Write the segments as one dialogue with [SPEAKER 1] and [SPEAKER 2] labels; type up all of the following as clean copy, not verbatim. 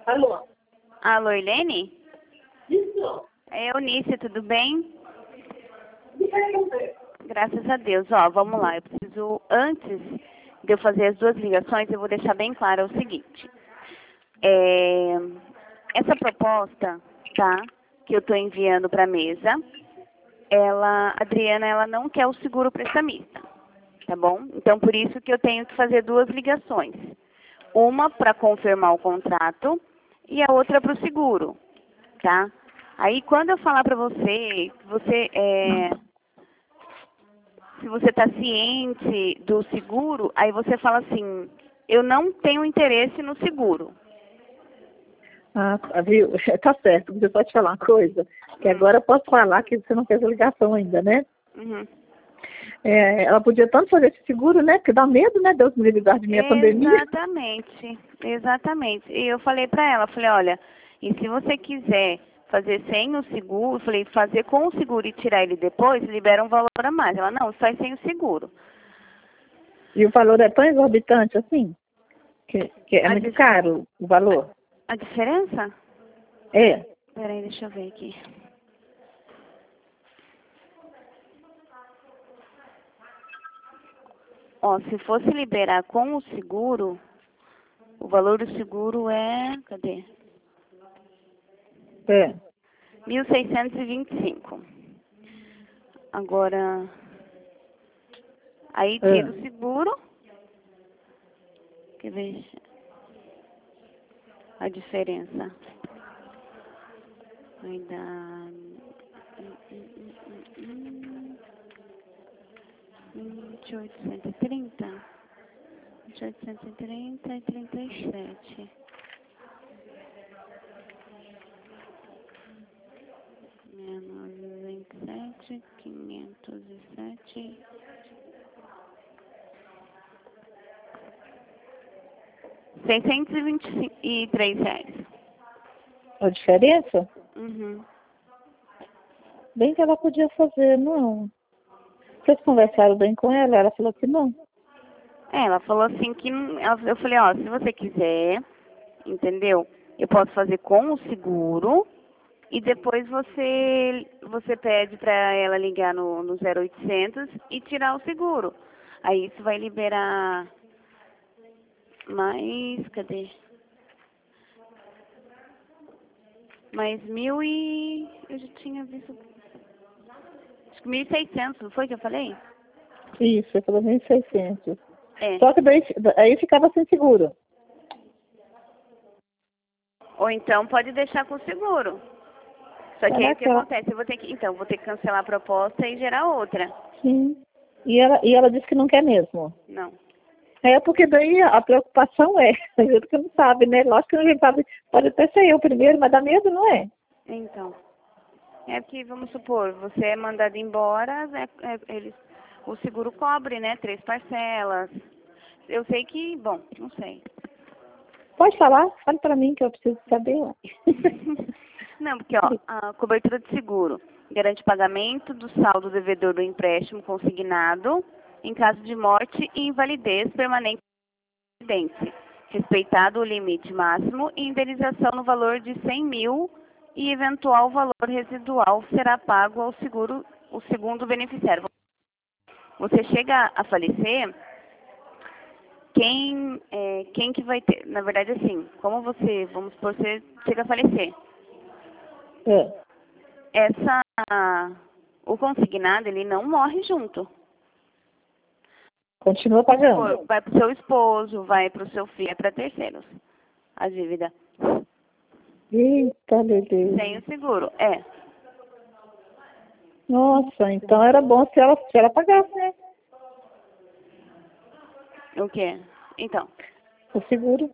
[SPEAKER 1] Alô?
[SPEAKER 2] Alô, Irlene?
[SPEAKER 1] Isso.
[SPEAKER 2] É Eunice, tudo bem?
[SPEAKER 1] Diferente.
[SPEAKER 2] Graças a Deus. Ó, vamos lá. Eu preciso, antes de eu fazer as duas ligações, eu vou deixar bem claro o seguinte. Essa proposta, tá, que eu estou enviando para a mesa, a Adriana, ela não quer o seguro prestamista, tá bom? Então, por isso que eu tenho que fazer duas ligações. Uma para confirmar o contrato e a outra para o seguro, tá? Aí, quando eu falar para você, se você está ciente do seguro, aí você fala assim, eu não tenho interesse no seguro.
[SPEAKER 1] Ah, viu? Tá certo. Você pode falar uma coisa? Que agora eu posso falar que você não fez a ligação ainda, né?
[SPEAKER 2] Uhum.
[SPEAKER 1] Ela podia tanto fazer esse seguro, né? Porque dá medo, né? Deus me livrar de minha pandemia.
[SPEAKER 2] Exatamente, exatamente. E eu falei para ela, falei, olha, e se você quiser fazer sem o seguro, falei, fazer com o seguro e tirar ele depois, libera um valor a mais. Ela, não, faz sem o seguro.
[SPEAKER 1] E o valor é tão exorbitante assim? Que é muito caro o valor?
[SPEAKER 2] A diferença?
[SPEAKER 1] É.
[SPEAKER 2] Peraí, deixa eu ver aqui. Ó, se fosse liberar com o seguro, o valor do seguro é, cadê?
[SPEAKER 1] É.
[SPEAKER 2] 1.625. Agora, aí tira o seguro. Quer ver a diferença? Vai dar 2830. 2830 e 37. Menos 27, 507. R$ 623.
[SPEAKER 1] A diferença?
[SPEAKER 2] Uhum.
[SPEAKER 1] Bem que ela podia fazer, não. Vocês conversaram bem com ela? Ela falou que não.
[SPEAKER 2] Ela falou assim que eu falei, ó, se você quiser, entendeu? Eu posso fazer com o seguro e depois você pede para ela ligar no 0800 e tirar o seguro. Aí isso vai liberar mais, cadê? Mais eu já tinha visto, acho que 1.600, não foi que eu falei?
[SPEAKER 1] Isso, você falou 1.600.
[SPEAKER 2] É.
[SPEAKER 1] Só que daí, aí ficava sem seguro.
[SPEAKER 2] Ou então pode deixar com o seguro. Só que aí o que acontece? Vou ter que cancelar a proposta e gerar outra.
[SPEAKER 1] Sim. E ela disse que não quer mesmo.
[SPEAKER 2] Não.
[SPEAKER 1] É porque daí a preocupação é, a gente que não sabe, né? Lógico que a gente sabe, pode até ser eu primeiro, mas dá medo, não é?
[SPEAKER 2] Então. É que, vamos supor, você é mandado embora, o seguro cobre, né? 3 parcelas. Eu sei que, bom, não sei.
[SPEAKER 1] Pode falar, fale para mim que eu preciso saber.
[SPEAKER 2] Não, porque, ó, a cobertura de seguro garante pagamento do saldo devedor do empréstimo consignado em caso de morte e invalidez permanente do residente, respeitado o limite máximo e indenização no valor de 100 mil e eventual valor residual será pago ao seguro, o segundo beneficiário. Você chega a falecer, quem que vai ter, na verdade assim, como você, vamos supor, você chega a falecer. O consignado, ele não morre junto.
[SPEAKER 1] Continua pagando.
[SPEAKER 2] Vai para o seu esposo, vai para o seu filho, é para terceiros. A dívida.
[SPEAKER 1] Eita, Lelê.
[SPEAKER 2] Sem o seguro, é.
[SPEAKER 1] Nossa, então era bom se ela pagasse, né?
[SPEAKER 2] O quê? Então.
[SPEAKER 1] O seguro.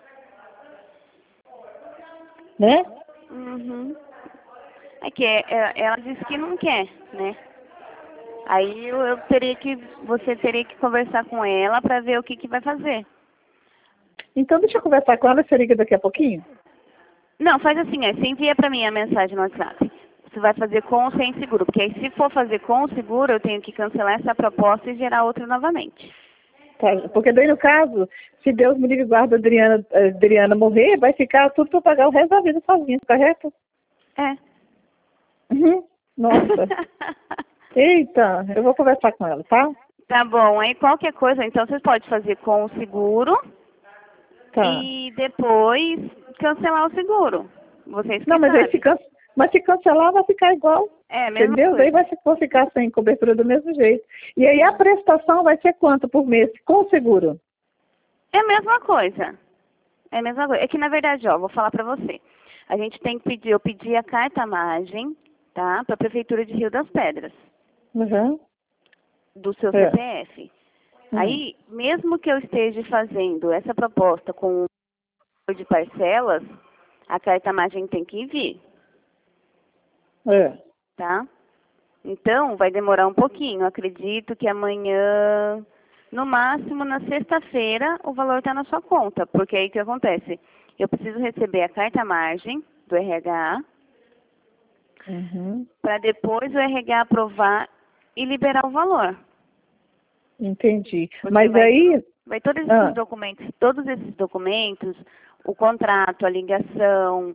[SPEAKER 1] Né?
[SPEAKER 2] Uhum. É que ela disse que não quer, né? Aí você teria que conversar com ela para ver o que vai fazer.
[SPEAKER 1] Então deixa eu conversar com ela, você liga daqui a pouquinho?
[SPEAKER 2] Não, faz assim, você envia para mim a mensagem no WhatsApp. Você vai fazer com ou sem seguro, porque aí se for fazer com o seguro, eu tenho que cancelar essa proposta e gerar outra novamente.
[SPEAKER 1] Tá, porque daí, no caso, se Deus me livre e guarda a Adriana morrer, vai ficar tudo para pagar o resto da vida sozinha, correto?
[SPEAKER 2] É.
[SPEAKER 1] Uhum. Nossa. Eita, eu vou conversar com ela, tá?
[SPEAKER 2] Tá bom, aí qualquer coisa, então vocês podem fazer com o seguro
[SPEAKER 1] Tá.
[SPEAKER 2] e depois cancelar o seguro. Vocês que
[SPEAKER 1] Não, mas aí
[SPEAKER 2] sabem.
[SPEAKER 1] mas se cancelar vai ficar igual.
[SPEAKER 2] É, a mesma
[SPEAKER 1] Entendeu?
[SPEAKER 2] coisa.
[SPEAKER 1] Daí vou ficar sem cobertura do mesmo jeito. E aí a prestação vai ser quanto por mês com o seguro?
[SPEAKER 2] É a mesma coisa. É a mesma coisa. É que, na verdade, ó, vou falar pra você. A gente tem que pedir, eu pedi a carta-magem, tá? Pra Prefeitura de Rio das Pedras,
[SPEAKER 1] Uhum.
[SPEAKER 2] do seu
[SPEAKER 1] É.
[SPEAKER 2] CPF. Aí, mesmo que eu esteja fazendo essa proposta com o de parcelas, a carta-magem tem que vir,
[SPEAKER 1] É.
[SPEAKER 2] tá? Então, vai demorar um pouquinho. Acredito que amanhã, no máximo na sexta-feira, o valor está na sua conta. Porque aí o que acontece? Eu preciso receber a carta-margem do RH,
[SPEAKER 1] Uhum.
[SPEAKER 2] para depois o RH aprovar e liberar o valor.
[SPEAKER 1] Entendi.
[SPEAKER 2] Porque
[SPEAKER 1] Mas aí...
[SPEAKER 2] vai todos esses documentos, o contrato, a ligação,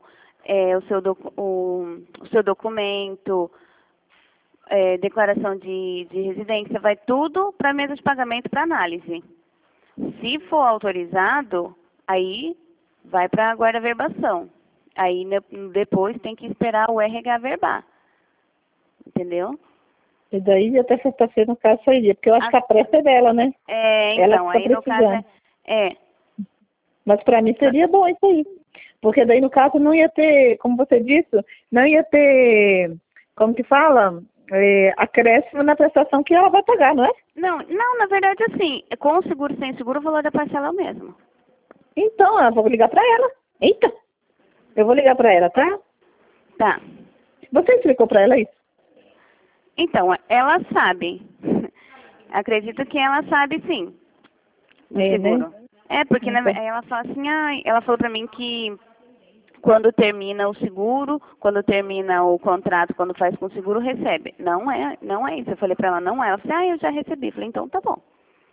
[SPEAKER 2] o seu documento, declaração de residência, vai tudo para a mesa de pagamento para análise. Se for autorizado, aí vai para a guarda-verbação. Aí depois tem que esperar o RH verbar. Entendeu?
[SPEAKER 1] E daí até sexta-feira, no caso, sairia. Porque eu acho que a pressa é dela, né? Ela
[SPEAKER 2] Então,
[SPEAKER 1] que
[SPEAKER 2] aí
[SPEAKER 1] tá
[SPEAKER 2] no caso
[SPEAKER 1] precisando. Mas para mim seria bom isso aí. Porque daí, no caso, não ia ter, como você disse, não ia ter, como que fala? Acréscimo na prestação que ela vai pagar, não é?
[SPEAKER 2] Não, na verdade, assim, com o seguro sem seguro, o valor da parcela é o mesmo.
[SPEAKER 1] Então, eu vou ligar para ela. Eita! Eu vou ligar para ela, tá?
[SPEAKER 2] Tá.
[SPEAKER 1] Você explicou para ela isso?
[SPEAKER 2] Então, ela sabe. Acredito que ela sabe, sim, do seguro.
[SPEAKER 1] Né?
[SPEAKER 2] Porque
[SPEAKER 1] Então.
[SPEAKER 2] ela fala assim, ela falou pra mim que quando termina o seguro, quando termina o contrato, quando faz com o seguro, recebe. Não é isso. Eu falei pra ela, não é. Ela falou, eu já recebi. Eu falei, então tá bom.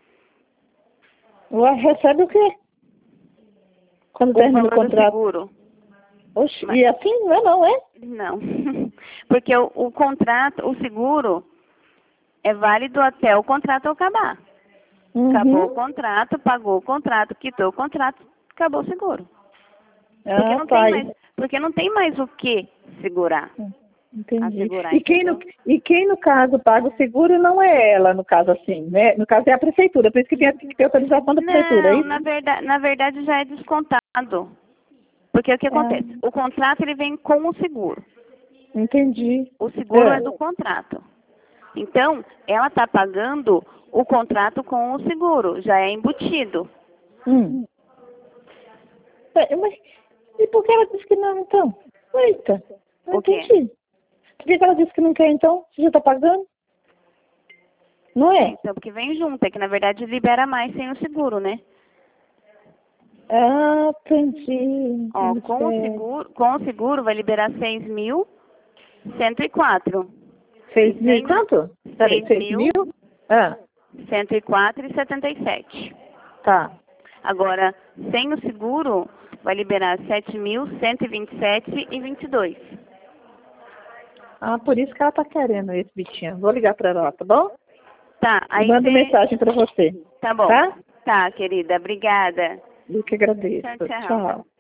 [SPEAKER 1] Ué, recebe o quê? Quando termina o contrato?
[SPEAKER 2] Do seguro.
[SPEAKER 1] Oxe, e assim não é?
[SPEAKER 2] Não. Porque o contrato, o seguro é válido até o contrato acabar.
[SPEAKER 1] Uhum.
[SPEAKER 2] Acabou o contrato, pagou o contrato, quitou o contrato, acabou o seguro. Porque não tem mais o que segurar.
[SPEAKER 1] Entendi. E quem, no caso, paga o seguro não é ela, no caso assim, né? No caso é a prefeitura, por isso que tem que ter autorização da prefeitura, é isso?
[SPEAKER 2] Na verdade já é descontado. Porque o que acontece? O contrato ele vem com o seguro.
[SPEAKER 1] Entendi.
[SPEAKER 2] O seguro é do contrato. Então, ela está pagando o contrato com o seguro, já é embutido.
[SPEAKER 1] Mas e por que ela disse que não, então? Eita, não entendi. Por que ela disse que não quer, então? Você já está pagando? Não é?
[SPEAKER 2] Então, porque vem junto, é que na verdade libera mais sem o seguro, né?
[SPEAKER 1] Entendi.
[SPEAKER 2] Ó, com o seguro vai liberar 6.104.
[SPEAKER 1] 6.000 e quanto? Peraí, 6.000?
[SPEAKER 2] 104,77.
[SPEAKER 1] Tá.
[SPEAKER 2] Agora, sem o seguro, vai liberar 7.127,22.
[SPEAKER 1] Por isso que ela tá querendo esse bichinho. Vou ligar pra ela, tá bom?
[SPEAKER 2] Tá, aí
[SPEAKER 1] mando mensagem pra você.
[SPEAKER 2] Tá bom.
[SPEAKER 1] Tá?
[SPEAKER 2] Tá, querida. Obrigada.
[SPEAKER 1] Eu que agradeço.
[SPEAKER 2] Tchau.
[SPEAKER 1] Tchau.